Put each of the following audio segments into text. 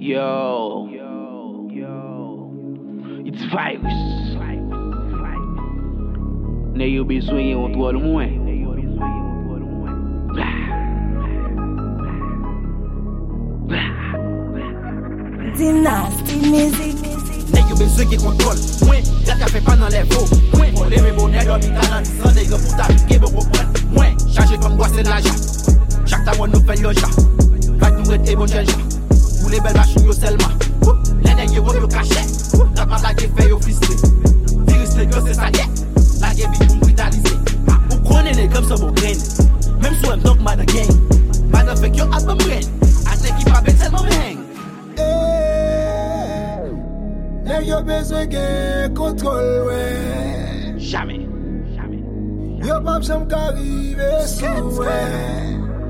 Yo, it's virus. Ne yo bezwen yon trol mwen. Dynasty Music. Nèg yo bezwen ki kontrol, mwen, gat ka fait pas dans les veaux, mwen, on leve bonnet dans l'Italie, sans nèg pour t'appliquer, bon comprendre, mwen, chargé comme bois c'est de l'argent, chaque temps on nous fait yoja, quand nous rete bon jelja, pour les belles machines yo seulement, les nèg yo caché, la pas la qui fait yo frisé, virus nèg c'est ça lié, la gueule bi pour brutaliser, ou connaît nèg comme ça bon grain, même si on donc man again, man avec yo album brain, a nèg qui pas bête tellement bang. Nèg yo besoin de contrôle, ouais. Jamais. Yo pas jamais qu'arriver sous, ouais.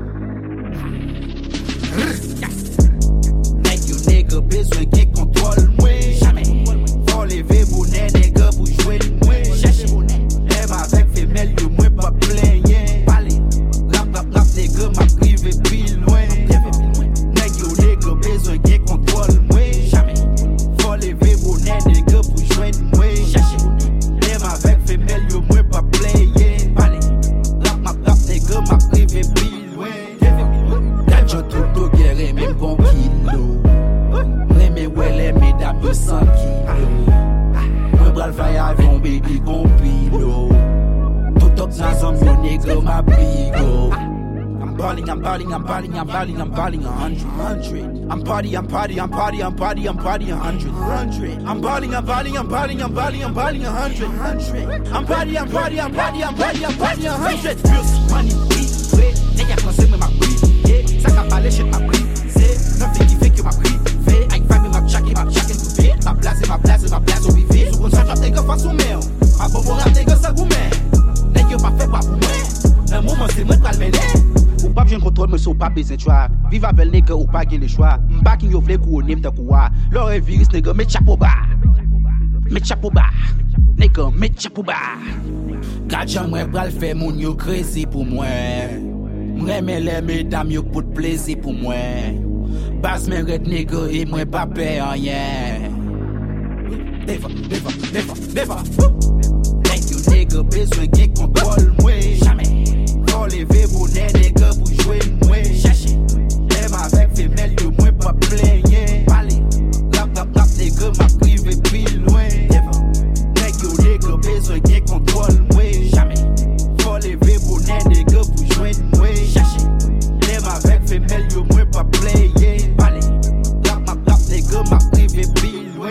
Nèg besoin de contrôle, ouais. Jamais. Faut lever bonnet, nèg pour jouer, ouais. Chercher bonnet. Même avec femelle, yo moins pas plein, yeah. Parler. Rap, nèg m'a privé pile loin. Nèg besoin de contrôle, ouais. Jamais. Faut lever bonnet, nèg pour jouer, ouais. Chercher bonnet. Même avec femelle, yo moins pas plein, yeah. Parler. Rap, nèg m'a privé pile loin. Gadjo tout guerre, même bon kilo. Reme wele mesdames yo 100 kilos. Mwen bral fay avion baby gon pilo. Tout up nan zon yo nègre ma bigo. I'm balling 100. I'm party 100. I'm balling 100. I'm party 100. Music, money, beat, way. Nèg français me ma breed, yeah. Ça ka parler shit ma breed, c'est nothing qui fait que ma breed. Fait, I find me ma chakin to be. Ma place au vivre. Sous conscience j'ap nèg face au mère. Ma bon rap nèg sa goumè. Nèg yo pas fait pas pour moi. Un moment c'est moi pral mener. Ou pas besoin contrôle mais so pas besoin choix. Vive avec nèg ou pas gain le choix. M'pa ki yo vle kou nem ta quoi. L'ore virus nèg met chapeau bas. Nèg met chapeau bas. Gadjan mwen pral fè moun yo crazy pour moi. M'reme les mesdames yo pour plaisir pour moi. Bas men red nègre et moi pas peur rien. Never. Thank you nègre besoin de contrôle moi. Jamais. Faut lever bonnet nègre pour jouer moi. Chercher. Même avec femelle yo moi pas plein yeah. Parler. Rap nègre m'a privé pile loin. Nègre besoin de contrôle moi. Jamais. Faut lever bonnet nègre pour jouer moi. Chercher. Même avec femelle yo moi pas plein yeah. Parler. Rap nègre m'a privé pile loin.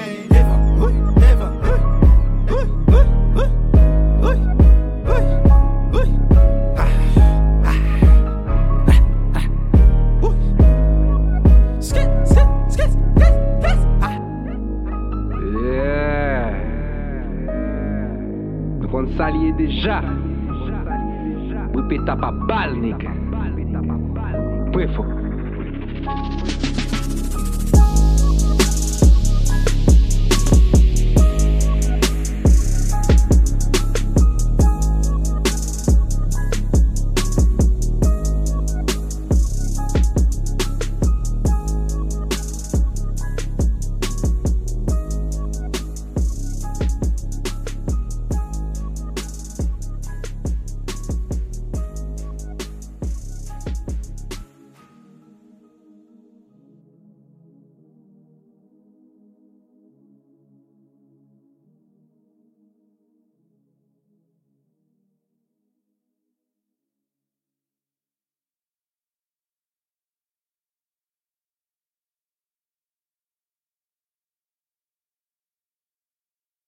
On s'allie déjà. Oui, péta pas balle, nègre. Préfort.